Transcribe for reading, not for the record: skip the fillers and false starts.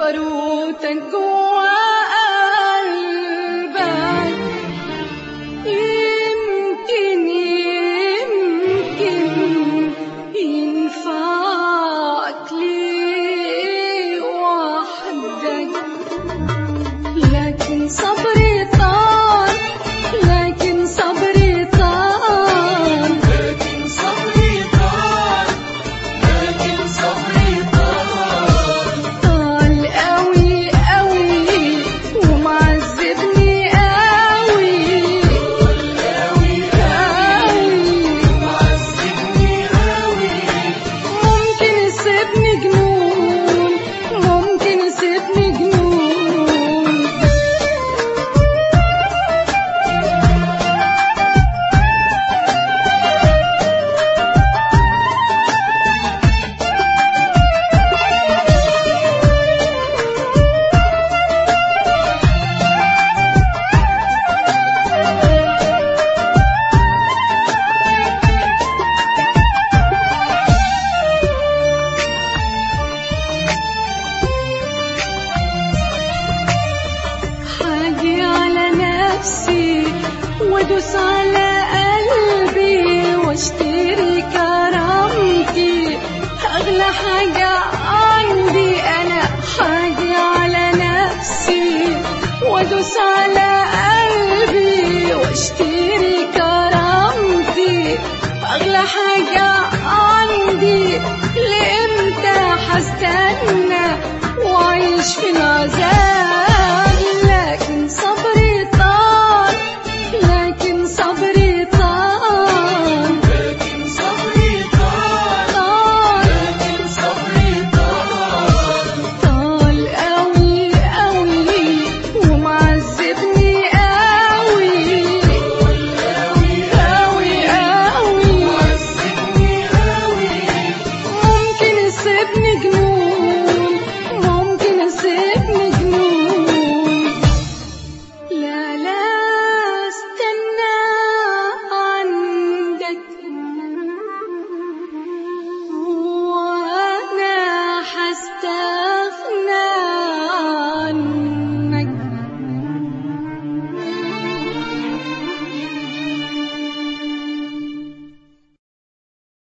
جبروتك جوا قلبك، يمكن ينفعك ليه وحدك. لكن صبري طال، لكن صبري طال، لكن صبري طال، لكن صبري طال، طال قوي قوي ومعذبني قوي، قوي قوي معذبني قوي. ممكن يسيبني جنون، ممكن يسيبني جنون. حاجي على نفسي وادوس على قلبي واشتري كرامتي، اغلى حاجة عندي انا. حاجي على نفسي وادوس على